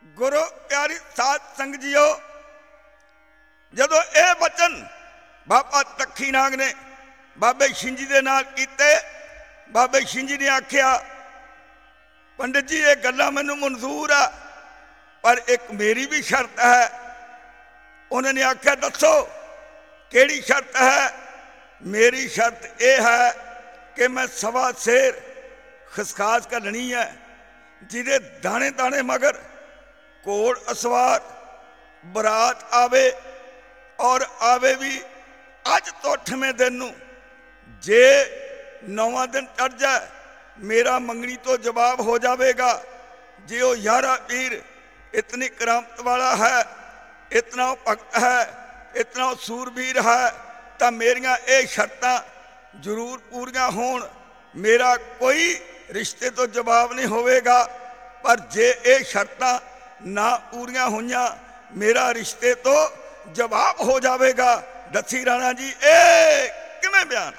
ਗੁਰੂ ਪਿਆਰੀ ਸਾਧ ਸੰਗ ਜੀਓ, ਜਦੋਂ ਇਹ ਬਚਨ ਬਾਬਾ ਤੱਖੀ ਨਾਗ ਨੇ ਬਾਬੇ ਛਿੰਜੀ ਦੇ ਨਾਲ ਕੀਤੇ, ਬਾਬੇ ਛਿੰਜੀ ਨੇ ਆਖਿਆ ਪੰਡਿਤ ਜੀ ਇਹ ਗੱਲਾਂ ਮੈਨੂੰ ਮਨਜ਼ੂਰ ਆ, ਪਰ ਇੱਕ ਮੇਰੀ ਵੀ ਸ਼ਰਤ ਹੈ। ਉਹਨਾਂ ਨੇ ਆਖਿਆ ਦੱਸੋ ਕਿਹੜੀ ਸ਼ਰਤ ਹੈ? ਮੇਰੀ ਸ਼ਰਤ ਇਹ ਹੈ ਕਿ ਮੈਂ ਸਵਾ ਸ਼ੇਰ ਖਸਖਾਸ ਘੱਲਣੀ ਹੈ, ਜਿਹਦੇ ਦਾਣੇ ਦਾਣੇ ਮਗਰ ਘੋੜ ਅਸਵਾਰ ਬਰਾਤ ਆਵੇ, ਔਰ ਆਵੇ ਵੀ ਅੱਜ ਤੋਂ 8ਵੇਂ ਦਿਨ ਨੂੰ। ਜੇ 9ਵਾਂ ਦਿਨ ਚੜ ਜਾਏ ਮੇਰਾ ਮੰਗਣੀ ਤੋਂ ਜਵਾਬ ਹੋ ਜਾਵੇਗਾ। ਜੇ ਉਹ ਯਾਰਾ ਪੀਰ इतनी करामत वाला है, इतना भगत है, इतना सूरबीर है, तो मेरिया ये शर्तां जरूर पूरियां होण। मेरा कोई रिश्ते तो जवाब नहीं होवेगा, पर जे ये शर्तां ना पूरियां होइयां मेरा रिश्ते तो जवाब हो जाएगा। दसी राणा जी ए किवें बयान?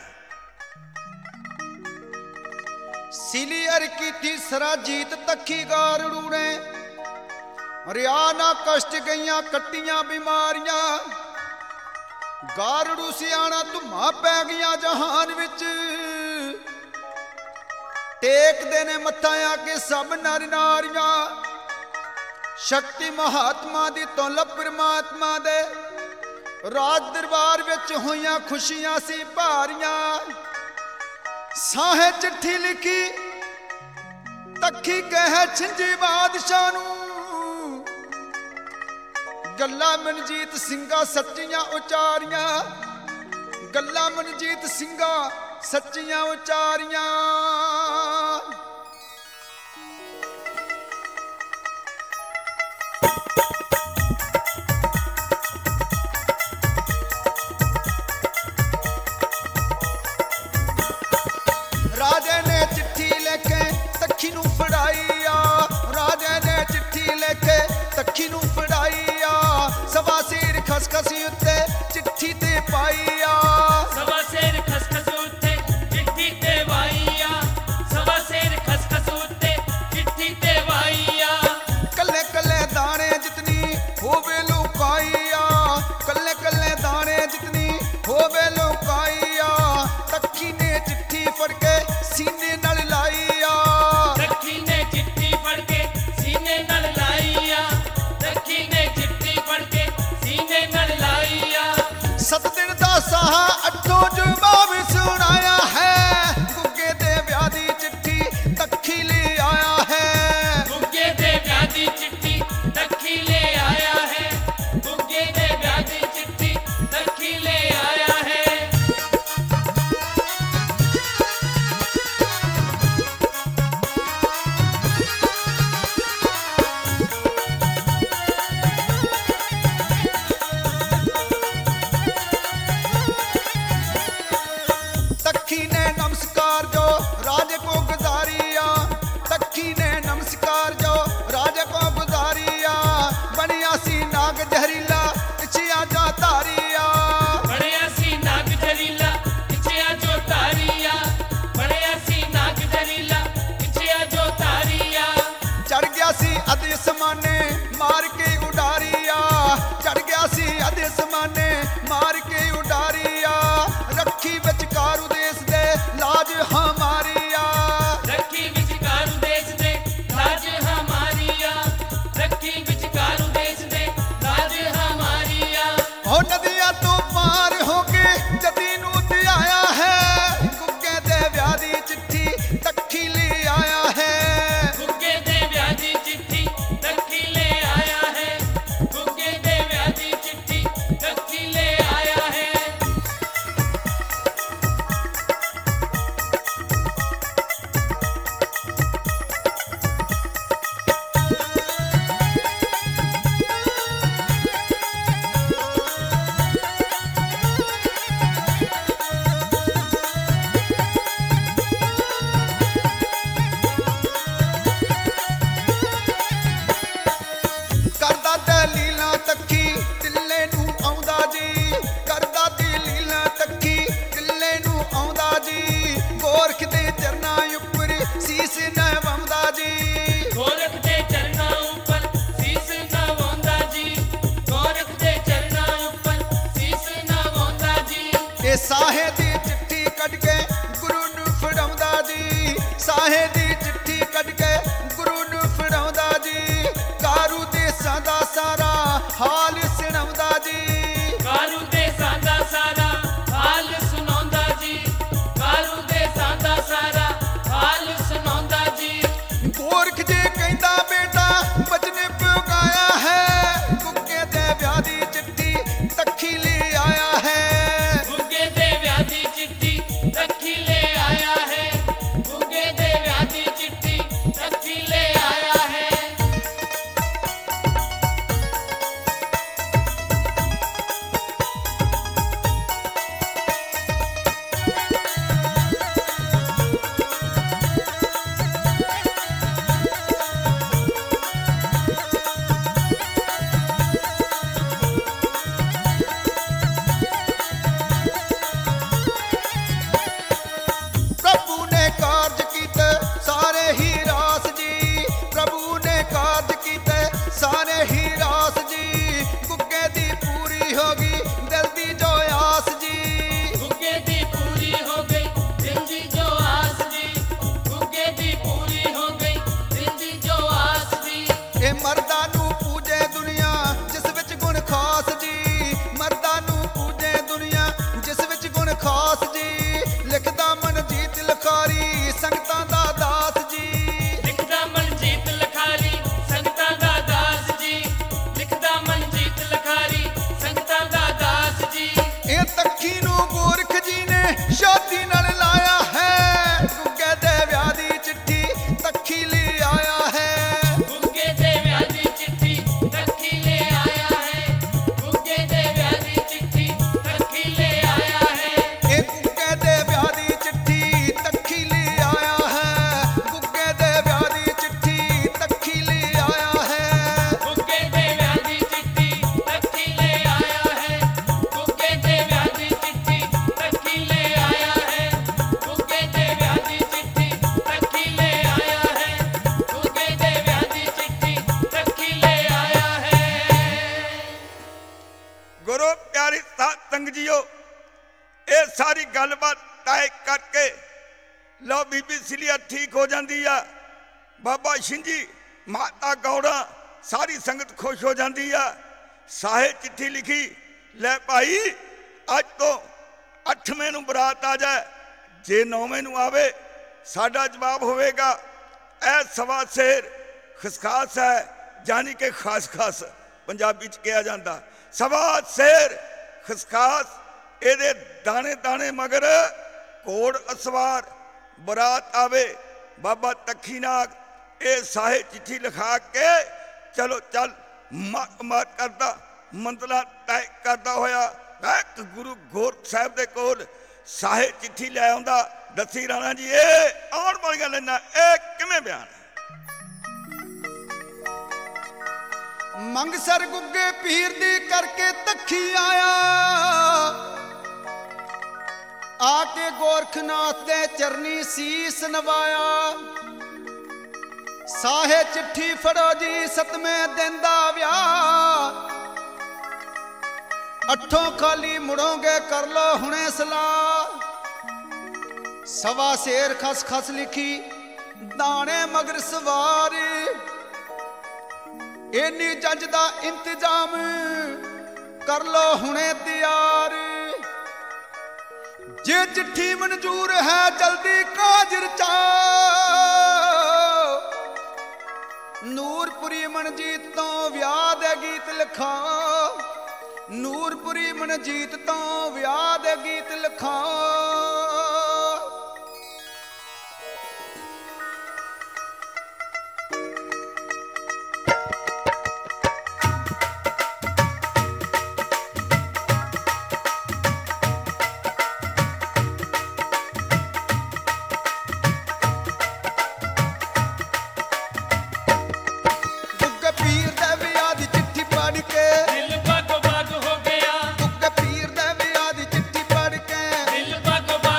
सिलियर की तीसरा जीत तखी गारड़ू ने रिया ना कष्ट गईयां कट्टियां बीमारियां। गारड़ू सियाणा धुम्मा पै गईयां जहान विच, टेकदे ने मत्था आके सब नर नारियां। शक्ति महात्मा दी तौलभ परमात्मा दे राज दरबार विच होइयां खुशियां सी भारियां। साहे चिट्ठी लिखी तखी कहे छिंजी बादशाह नूं, गल्लां मनजीत सिंघा सच्चियां उचारियां। गल्लां मनजीत सिंघा सच्चियां उचारियां। राजे ने चिट्ठी लेके तखी नूं फड़ाई आ, राजे ने चिट्ठी लेके तखी नूं फड़ाई आ। सवा सिर खसखसी उत्ते चिट्ठी ते पाई आ, सवा सिर खसखस उत्ते चिट्ठी ते वाई आ, सवा सिर खसखस उत्ते चिट्ठी ते वाई आ। कल्ले कल्ले दाने जितनी होवे लुकाई आ, कल्ले कल्ले दाने जितनी होवे लुकाई आ। तखी ने चिट्ठी फड़ के सीने नाल लाई आ, तखी ने चिट्ठी फड़ के सीने नाल लाई आ, तखी ने चिट्ठी फड़ के सीने नाल लाई आ। 7 दिन दा साहा अठों जवाब सुनाया है, गुग्गे दे ब्याह दी चिट्ठी तखी ले आया है। गुग्गे दे ब्याह दी चिट्ठी तखी ले आया है, गुग्गे दे ब्याह दी चिट्ठी तखी ले आया है। तखी ने नमस्कार जो राजे को गुजारिया, तखी ने नमस्कार जो राजे को गुजारिया। बनिया सी नाग जहरीला इच्छिया जो तारिया, बड़िया सी नाग जरीला इच्छिया जो तारिया, बड़िया सी नाग जरीला इच्छिया जो तारिया। चढ़ गया सी अधे समाने मार के उडारिया, चढ़ गया सी अधे समाने मार के उडारिया। रखी विचकारू देश दे लाज हमारिया, रखी विचकारू देश दे लाज हमारिया, रखी विचकारू देश दे लाज हमारिया। हो नदियां तो पार होके जदी नूं ते आया है, गुग्गे दे ब्याह दी चिट्ठी तखी ले आया है। गुग्गे दे ब्याह दी चिट्ठी तखी ले आया है, ਸਾਹੇ ਦੀ ਚਿੱਠੀ ਕੱਢ ਕੇ ਗੁਰੂ ਨੂੰ ਫੜਾਉਂਦਾ ਜੀ ਕਾਰੂ ਦੇਸਾਂ ਦਾ ਸਾਰਾ ਹਾਲ ਸੁਣਾਉਂਦਾ ਜੀ ਕਾਰੂ ਦੇਸਾਂ ਦਾ ਸਾਰਾ ਹਾਲ ਸੁਣਾਉਂਦਾ ਜੀ ਕਾਰੂ ਦੇਸਾਂ ਦਾ ਸਾਰਾ ਹਾਲ ਸੁਣਾਉਂਦਾ ਜੀ ਗੋਰਖ ਜੀ ਕਹਿੰਦਾ ਬੇਟਾ ਬਚਨੇ ਪੁਗਾਇਆ ਹੈ ਗੁੱਗੇ ਦੇ ਵਿਆਹ ਦੀ ਚਿੱਠੀ ਤੱਖੀ ਲੈ ਆਇਆ ਹੈ ਗੁੱਗੇ ਦੇ ਵਿਆਹ ਦੀ ਚਿੱਠੀ ਤੱਖੀ ਲੈ ਆਇਆ ਹੈ ਗੁੱਗੇ ਦੇ ਵਿਆਹ ਦੀ ਚਿੱਠੀ ਤੱਖੀ ਲੈ ਆਇਆ ਹੈ ਪ੍ਰਭੂ ਨੇ ਕਾਰਜ ਕੀਤੇ ਸਾਰੇ ਹੀ ਰਾਸ ਜੀ ਪ੍ਰਭੂ ਨੇ ਕਾਰਜ ਕੀਤੇ ਸਾਰੇ ਹੀ ਰਾਸ ਜੀ ਗੁੱਗੇ ਦੀ ਪੂਰੀ ਹੋ ਗਈ ਦਿਲ ਦੀ ਜੋ ਆਸ ਜੀ ਗੁੱਗੇ ਦੀ ਪੂਰੀ ਹੋ ਗਈ ਦਿਲ ਦੀ ਜੋ ਆਸ ਜੀ ਗੁੱਗੇ ਦੀ ਪੂਰੀ ਹੋ ਗਈ ਦਿਲ ਦੀ ਜੋ ਆਸ ਜੀ ਇਹ ਮਰਦਾਂ ਨੂੰ ਪੂਜੇ ਦੁਨੀਆ ਜਿਸ ਵਿੱਚ ਗੁਣ ਖਾਸ ਜੀ ਮਰਦਾਂ ਨੂੰ ਪੂਜੇ ਦੁਨੀਆ ਜਿਸ ਵਿੱਚ ਗੁਣ ਖਾਸ ਜੀ ਲਿਖਦਾ ਮਨਜੀਤ ਲਖਾਰੀ ਸੰਗਤਾਂ ਦਾ ਦਾਸ ਜੀ ਲਿਖਦਾ ਮਨਜੀਤ ਲਖਾਰੀ ਸੰਗਤਾਂ ਦਾ ਦਾਸ ਜੀ ਲਿਖਦਾ ਮਨਜੀਤ ਲਖਾਰੀ ਸੰਗਤਾਂ ਦਾ ਦਾਸ ਜੀ ਇਹ ਤੱਖੀ ਨੂੰ ਗੋਰਖ ਜੀ ਨੇ ਸ਼ਾਦੀ ਨਾਲ ਲਾਇਆ ਹੈ ਗੁੱਗੇ ਦੇ ਵਿਆਹ ਦੀ ਚਿੱਠੀ ਤੱਖੀ ਲੈ ਆਇਆ ਹੈ ਗੁੱਗੇ ਦੇ ਵਿਆਹ ਦੀ ਚਿੱਠੀ ਤੱਖੀ ਲੈ ਆਇਆ ਹੈ ਗੁੱਗੇ ਦੇ ਵਿਆਹ ਦੀ ਚਿੱਠੀ ਤੱਖੀ ਲੈ ਆਇਆ ਹੈ ਇਹ ਗੁੱਗੇ ਦੇ ਵਿਆਹ ਦੀ ਚਿੱਠੀ ਤੱਖੀ ਲੈ ਆਇਆ ਹੈ ਗੁੱਗੇ ਦੇ ਵਿਆਹ ਦੀ ਚਿੱਠੀ ਤੱਖੀ ਲੈ ਆਇਆ ਹੈ ਗੁੱਗੇ ਦੇ ਵਿਆਹ ਦੀ ਚਿੱਠੀ ਤੱਖੀ ਲੈ ਆਇਆ ਹੈ ਗੁੱਗੇ ਦੇ ਵਿਆਹ ਦੀ ਚਿੱਠੀ ਤੱਖੀ ਲੈ ਆਇਆ ਹੈ ਗੁੱਗੇ ਦੇ ਵਿਆਹ ਦੀ ਚਿੱਠੀ ਤੱਖੀ ਲੈ ਆਇਆ ਹੈ ਗੁੱਗੇ ਦੇ ਵਿਆਹ ਦੀ ਚਿੱਠੀ ਤੱਖੀ ਲੈ ਆਇਆ ਹੈ ਗੁਰੂ ਪਿਆਰੀ ਸਾਧ ਸੰਗਤ ਜੀਓ ਇਹ ਸਾਰੀ ਗੱਲਬਾਤ ਤੈਅ ਕਰਕੇ ਲਓ ਬੀਬੀ ਸਿਲੀਆ ਠੀਕ ਹੋ ਜਾਂਦੀ ਆ ਬਾਬਾ ਸ਼ਿੰਜੀ ਮਾਤਾ ਗੌੜਾ ਸਾਰੀ ਸੰਗਤ ਖੁਸ਼ ਹੋ ਜਾਂਦੀ ਆ ਸਾਹੇ ਚਿੱਠੀ ਲਿਖੀ ਲੈ ਭਾਈ ਅੱਜ ਤੋਂ 8ਵੇਂ ਨੂੰ ਬਰਾਤ ਆ ਜਾਏ ਜੇ 9ਵੇਂ ਨੂੰ ਆਵੇ ਸਾਡਾ ਜਵਾਬ ਹੋਵੇਗਾ ਇਹ ਸਵਾ ਸ਼ੇਰ ਖਸਖਾਸ ਹੈ ਜਾਨੀ ਕਿ ਖਾਸ ਖਾਸ ਪੰਜਾਬੀ ਚ ਕਿਹਾ ਜਾਂਦਾ ਸਵਾ ਸ਼ੇਰ ਖਸਖਾਸ ਇਹਦੇ ਦਾਣੇ ਦਾਣੇ ਮਗਰ ਘੋੜ ਅਸਵਾਰ ਬਰਾਤ ਆਵੇ ਬਾਬਾ ਤੱਖੀਨਾਗ ਇਹ ਸਾਹੇ ਚਿੱਠੀ ਲਿਖਾ ਕੇ ਚਲੋ ਚੱਲ ਮਾਰ ਕਰਦਾ ਮੰਤਲਾ ਤੈਅ ਕਰਦਾ ਹੋਇਆ ਇੱਕ ਗੁਰੂ ਗੋਰਖ ਸਾਹਿਬ ਦੇ ਕੋਲ ਸਾਹੇ ਚਿੱਠੀ ਲੈ ਆਉਂਦਾ ਦੱਸੀ ਰਾਣਾ ਜੀ ਇਹ ਆਉਣ ਵਾਲੀਆਂ ਲੈਣਾ ਇਹ ਕਿਵੇਂ ਬਿਆਨ ਹੈ ਮੰਗਸਰ ਗੁੱਗੇ ਪੀਰ ਦੀ ਕਰਕੇ ਤੱਖੀ ਆਇਆ ਆ ਕੇ ਗੋਰਖਨਾਥ ਦੇ ਚਰਨੀ ਸੀਸ ਨਵਾਇਆ ਸਾਹੇ ਚਿੱਠੀ ਫੜੋ ਜੀ 7ਵੇਂ ਦਿਨ ਦਾ ਵਿਆਹ ਅੱਠੋਂ ਖਾਲੀ ਮੁੜੋਗੇ ਕਰ ਲੋ ਹੁਣੇ ਸਲਾਹ ਸਵਾ ਸ਼ੇਰ ਖਸ ਖਸ ਲਿਖੀ ਦਾਣੇ ਮਗਰ ਸਵਾਰ ਇੰਨੀ ਜੰਜ ਦਾ ਇੰਤਜ਼ਾਮ ਕਰ ਲੋ ਹੁਣੇ ਤਿਆਰ ਜੇ ਚਿੱਠੀ ਮਨਜ਼ੂਰ ਹੈ ਜਲਦੀ ਕਾਜਰ ਚਾ ਨੂਰਪੁਰੀ ਮਨਜੀਤ ਤੋਂ ਵਿਆਹ ਦੇ ਗੀਤ ਲਿਖਾ ਨੂਰਪੁਰੀ ਮਨਜੀਤ ਤੋਂ ਵਿਆਹ ਦੇ ਗੀਤ ਲਿਖਾ ਦਿਲ ਬਾਗੋ ਬਾਗ ਹੋ ਗਿਆ ਗੁੱਗੇ ਪੀਰ ਦੇ ਵਿਆਹ ਦੀ ਚਿੱਠੀ ਪੜ੍ਹ ਕੇ ਦਿਲ ਬਾਗੋ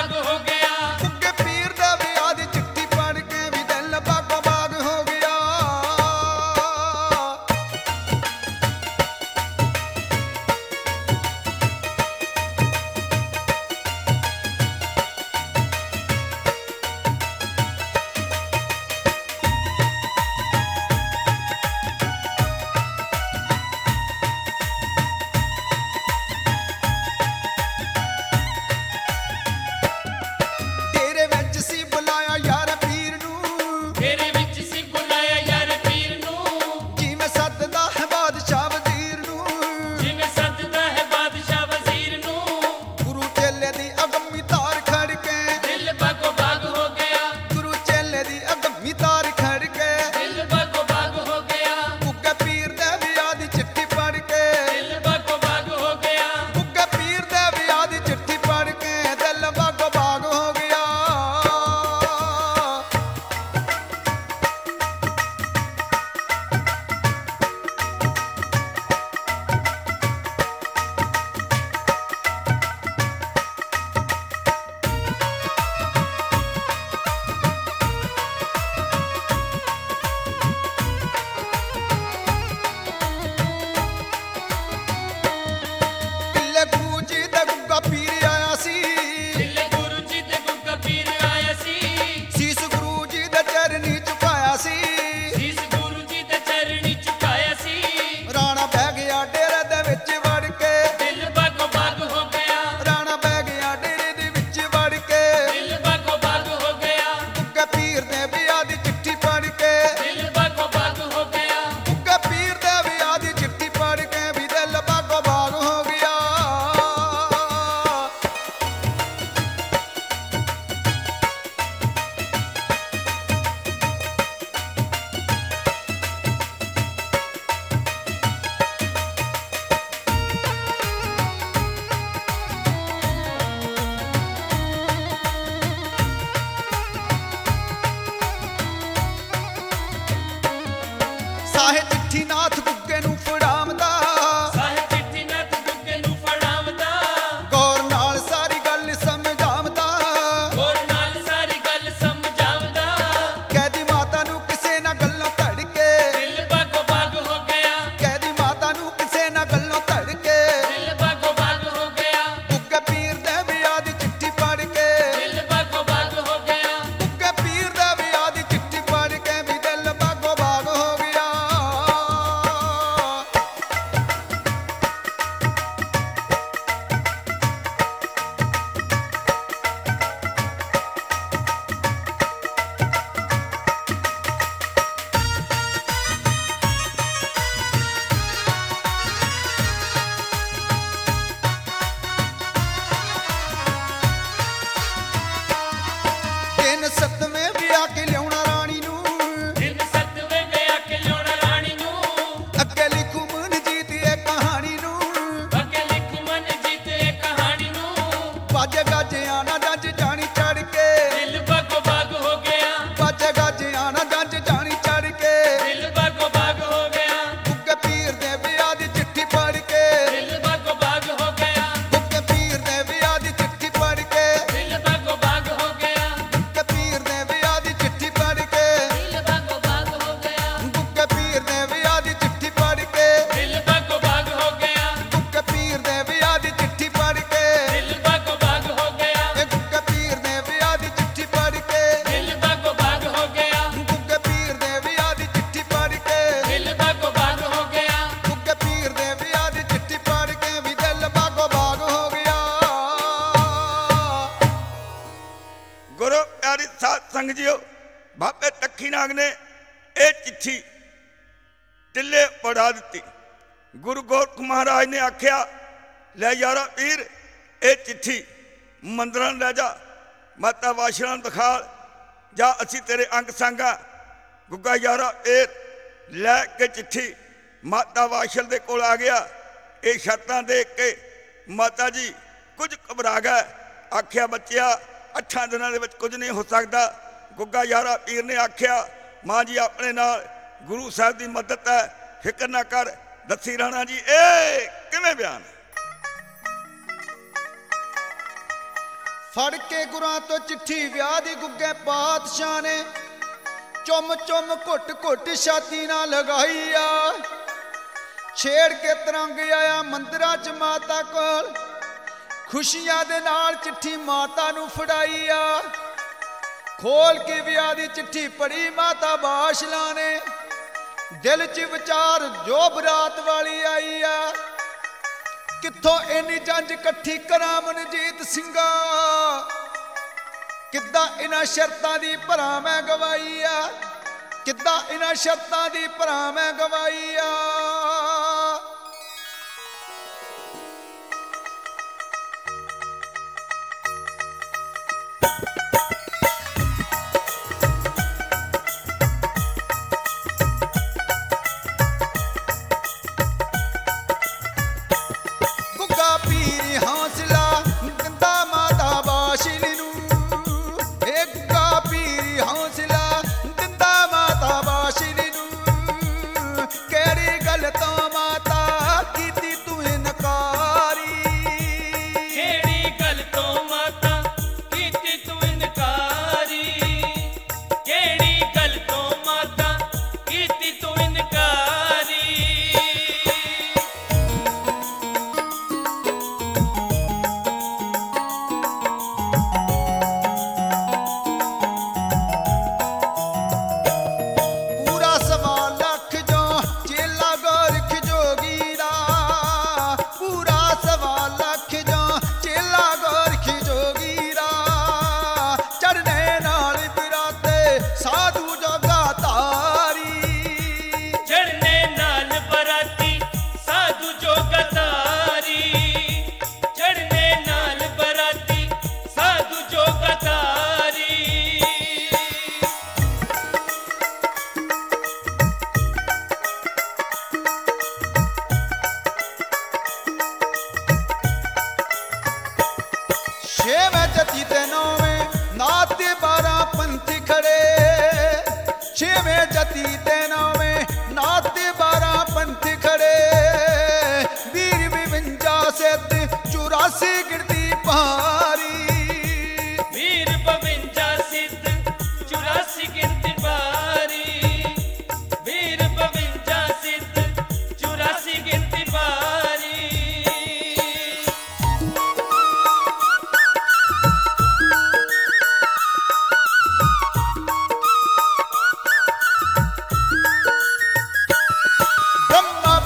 ਸਾਹੇ ਚਿੱਠੀ ਨਾਥ ਗੁੱਗੇ ਨੂੰ ਫੜਾਵਦਾ ਸਾਹਿਬ ਚਿੱਠੀ ਨੱਥ ਗੁੱਗੇ ਨੂੰ ਫੜਾਵਦਾ ਗੌਰ ਨਾਲ ਸਾਰੀ ਗੱਲ ਸਮਝਾਵਦਾ ਹੋਰ ਨਾਲ ਸਾਰੀ ਗੱਲ ਸਮਝਾਵਦਾ ਕਹਿਦੀ ਮਾਤਾ ਨੂੰ ਕਿਸੇ ਨਾ ਗੱਲੋਂ ਧੜ ਕੇ ਦਿਲ ਬਾਗੋ ਬਾਗ ਹੋ ਗਿਆ ਕਹਿਦੀ ਮਾਤਾ ਨੂੰ ਕਿਸੇ ਨਾ ਗੱਲੋਂ ਧੜ ਕੇ ਦਿਲ ਬਾਗੋ ਬਾਗ ਹੋ ਗਿਆ ਗੁੱਗੇ ਪੀਰ ਦੇ ਵਿਆਹ ਦੀ ਚਿੱਠੀ ਪੜ ਕੇ ਦਿਲ ਬਾਗੋ ਬਾਗ ਹੋ ਗਿਆ ਗੁੱਗੇ ਪੀਰ ਦੇ ਵਿਆਹ ਦੀ ਚਿੱਠੀ ਪੜ ਕੇ ਵੀ ਦਿਲ ਬਾਗੋ ਬਾਗ ਹੋ ਗਿਆ ਦਿਨ ਸੱਤਵੇਂ ਵਿਆਹ ਕੇ ਲਿਆਉਣਾ ਰਾਣੀ ਨੂੰ ਦਿਨ ਸੱਤਵੇਂ ਵਿਆਹ ਕੇ ਲਿਆਉਣਾ ਰਾਣੀ ਨੂੰ ਅੱਗੇ ਲਿਖੂ ਮਨਜੀਤ ਇਹ ਕਹਾਣੀ ਨੂੰ ਅੱਗੇ ਲਿਖ ਮਨ ਜੀਤੇ ਕਹਾਣੀ ਨੂੰ ਬਾਜੇ ਗਾਜਿਆਂ ਨਾ ਜੰਜ ਜਾਣੀ ਚੜ ਕੇ ਦਿਲ ਬਾਗੋ ਬਾਗ ਹੋ ਗਿਆ ਬਾਜੇ ਗਾਜਿਆਂ ਨਾ ਜੰਜ ਜਾਣੀ ਚੜ ਕੇ ਦਿਲ ਬਾਗੋ ਬਾਗ ਹੋ ਗਿਆ ਗੁੱਗੇ ਪੀਰ ਦੇ ਵਿਆਹ ਦੀ ਚਿੱਠੀ ਪੜ ਕੇ ਦਿਲ ਬਾਗੋ ਬਾਗ ਹੋ ਗਿਆ ਗੁੱਗੇ ਪੀਰ ਦੇ ਵਿਆਹ ਦੀ ਚਿੱਠੀ ਪੜ ਕੇ ਦਿਲ ਬਾਗੋ ਬਾਗ ਹੋ ਗਿਆ ਗੁੱਗੇ ਪੀਰ ਦੇ ਵਿਆਹ ਦੀ ਚਿੱਠੀ ਪੜ ਕੇ ਦਿਲ ਬਾਗੋ ਬਾਗ ਹੋ ਗਿਆ ਗੁੱਗੇ ਪੀਰ ਦੇ ਵਿਆਹ ਦੀ ਚਿੱਠੀ ਪੜ ਕੇ ਦਿਲ ਬਾਗੋ ਬਾਗ ਹੋ ਗਿਆ ਗੁੱਗੇ ਪੀਰ ਦੇ ਵਿਆਹ ਦੀ ਚਿੱਠੀ ਪੜ ਕੇ ਦਿਲ ਬਾਗੋ ਬਾਗ ਹੋ ਗਿਆ ਇਹ ਗੁੱਗੇ ਪੀਰ ਦੇ ਵਿਆਹ ਦੀ ਚਿੱਠੀ ਪੜ ਕੇ ਦਿਲ ਬਾਗੋ ਬਾਗ ਹੋ ਗਿਆ ਗੁੱਗੇ ਪੀਰ ਦੇ ਵਿਆਹ ਦੀ ਚਿੱਠੀ ਪੜ ਕੇ ਦਿਲ ਬਾਗੋ ਬਾਗ ਹੋ ਗਿਆ ਗੁੱਗੇ ਪੀਰ ਦੇ ਵਿਆਹ ਦੀ ਚਿੱਠੀ ਪੜ ਕੇ ਵੀ ਦਿਲ ਬਾਗੋ ਬਾਗ ਹੋ ਗਿਆ ਗੁਰੂ ਪਿਆਰੀ ਸਾਧ ਸੰਗਤ ਜੀਓ ਬਾਬੇ ਤੱਖੀ ਨਾਗ ਨੇ ਇਹ ਚਿੱਠੀ ਟਿੱਲੇ ਪੜਾ ਦਿੱਤੀ ਗੁਰੂ ਗੋਰਖ ਮਹਾਰਾਜ ਨੇ ਆਖਿਆ ਲੈ ਯਾਰਾ ਵੀਰ ਇਹ ਚਿੱਠੀ ਮੰਦਰਾਂ ਨੂੰ ਲੈ ਜਾ ਮਾਤਾ ਵਾਸ਼ਲਾ ਨੂੰ ਦਿਖਾ ਜਾ ਅਸੀਂ ਤੇਰੇ ਅੰਗ ਸੰਗਾ ਗੁੱਗਾ ਯਾਰਾ ਇਹ ਲੈ ਕੇ ਚਿੱਠੀ ਮਾਤਾ ਵਾਸ਼ਲ ਦੇ ਕੋਲ ਆ ਗਿਆ ਇਹ ਸ਼ਰਤਾਂ ਦੇਖ ਕੇ ਮਾਤਾ ਜੀ ਕੁਝ ਘਬਰਾ ਗਏ ਆਖਿਆ ਬੱਚਿਆ 8 ਦਿਨਾਂ ਦੇ ਵਿੱਚ ਕੁਝ ਨਹੀਂ ਹੋ ਸਕਦਾ ਗੁੱਗਾ ਯਾਰਾ ਪੀਰ ਨੇ ਆਖਿਆ ਮਾਂ ਜੀ ਆਪਣੇ ਨਾਲ ਗੁਰੂ ਸਾਹਿਬ ਦੀ ਮਦਦ ਹੈ ਫਿਕਰ ਨਾ ਕਰ ਦੱਸੀ ਰਾਣਾ ਜੀ ਇਹ ਕਿਵੇਂ ਬਿਆਨ ਫੜ ਕੇ ਗੁਰਾਂ ਤੋਂ ਚਿੱਠੀ ਵਿਆਹ ਦੀ ਗੁੱਗੇ ਪਾਤਸ਼ਾਹ ਨੇ ਚੁੰਮ ਚੁੰਮ ਘੁੱਟ ਘੁੱਟ ਛਾਤੀ ਨਾਲ ਲਗਾਈ ਆ ਛੇੜ ਕੇ ਤਰੰਗ ਆਇਆ ਮੰਦਰਾਂ 'ਚ ਮਾਤਾ ਕੋਲ ਖੁਸ਼ੀਆਂ ਦੇ ਨਾਲ ਚਿੱਠੀ ਮਾਤਾ ਨੂੰ ਫੜਾਈ ਆ ਖੋਲ ਕੇ ਵਿਆਹ ਦੀ ਚਿੱਠੀ ਪੜੀ ਮਾਤਾ ਬਾਸ਼ਲਾ ਨੇ ਦਿਲ 'ਚ ਵਿਚਾਰ ਜੋ ਬਰਾਤ ਵਾਲੀ ਆਈ ਆ ਕਿੱਥੋਂ ਇੰਨੀ ਜੰਜ ਇਕੱਠੀ ਕਰਾਂ ਮਨਜੀਤ ਸਿੰਘਾ ਕਿੱਦਾਂ ਇਹਨਾਂ ਸ਼ਰਤਾਂ ਦੀ ਭਰਾ ਮੈਂ ਗਵਾਈ ਆ ਕਿੱਦਾਂ ਇਹਨਾਂ ਸ਼ਰਤਾਂ ਦੀ ਭਰਾ ਮੈਂ ਗਵਾਈ ਆ ਗੁੱਗਾ ਪੀਰ ਹੌਸਲਾ ਦਿੰਦਾ ਮਾਤਾ ਬਾਸ਼ਲੀ ਨੂੰ ਇਹ ਗੁੱਗਾ ਪੀਰ ਹੌਸਲਾ ਦਿੰਦਾ ਮਾਤਾ ਬਾਸ਼ਲੀ ਨੂੰ ਕਿਹੜੀ ਗੱਲ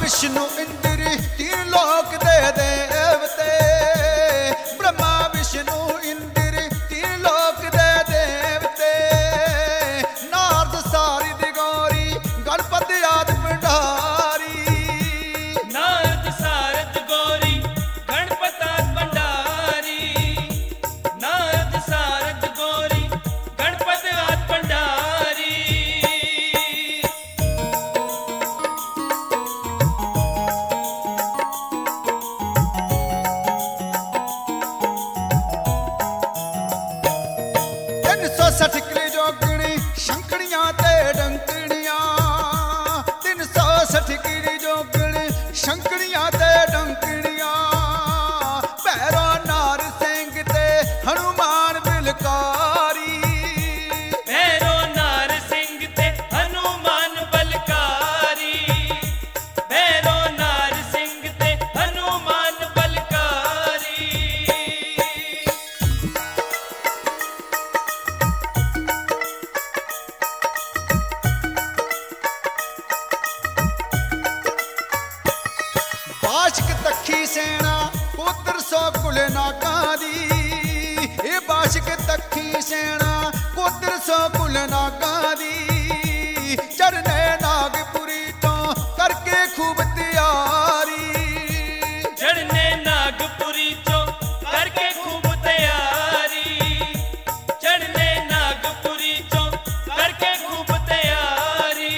विष्णु इंद्र तीन लोक दे देवते, ब्रह्मा विष्णु इंद्र तीन लोक दे देवते, नारद सारद गौरी गणपति आदि भंडारी। नारद सारद गौरी गणपता भंडारी, नारद सारद गौरी गणपत आद भंडारी। तीन सौ सठ किले जोगणी शंकड़ियां ते डंकड़ियां, 360 किले जोगणी शंकड़ियां ते डंकड़ियां, भैरो नार सिंह ते हनुमान बिलकारी। भैरो नार सिंह ते हनुमान बलकारी, भैरो नार सिंह ते हनुमान बलकारी। बाशक तखी सेना पुत्र सो कुल नागां दी, ए बाशक तखी सेना पुत्र सो कुल नागां दी, चढ़ने नागपुरी तो करके खूब तैयारी। चढ़ने नागपुरी चो करके खूब तैयारी, चढ़ने नागपुरी चो करके खूब तैयारी।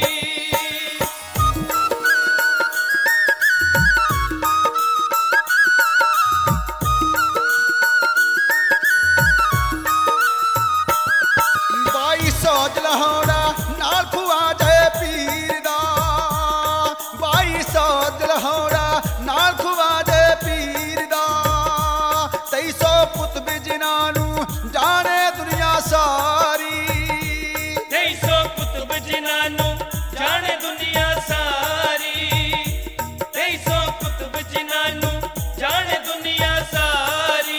बाई सौ जलहौड़ा नाल खुआ जय पीर दा, बाई सौ जलहौड़ा नाल खुआ जय पीर दा, 2300 पुत बिजना नू जाने दुनिया सारी। 2300 कुतुब जिन्हां नू जाने दुनिया सारी, 2300 कुतुब जिन्हां नू जाने दुनिया सारी।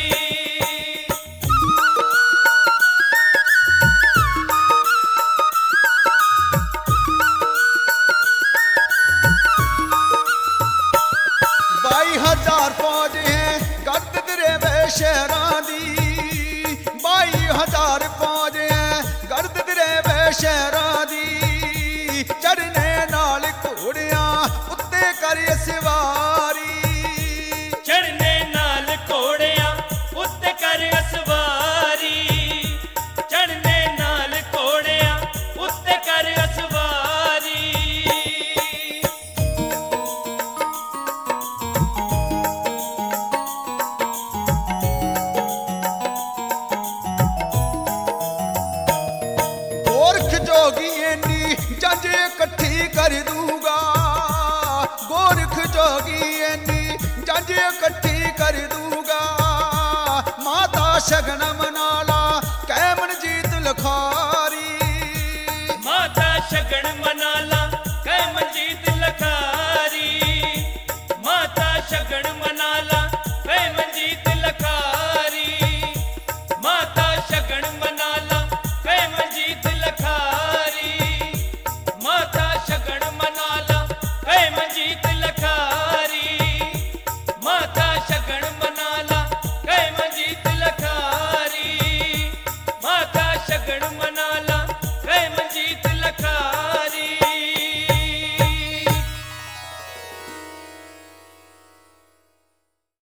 बाई हजार फौज है गर्द दरेबे शहरां दी, 22,000 फौज है गर्द दरेबे शहरां दी, चढ़ने नाल घोड़ियां उत्ते कर सवारी। चढ़ने नाल घोड़ियां उत्ते कर असवारी, चढ़ने नाल घोड़ियां उत्ते कर असवारी। गोरख जोगी एनी जंज इकट्ठी कर दूंगा, गोरख जोगी एनी जंज इकट्ठी कर दूंगा, माता शगन मनाला कैमन जीत लखा।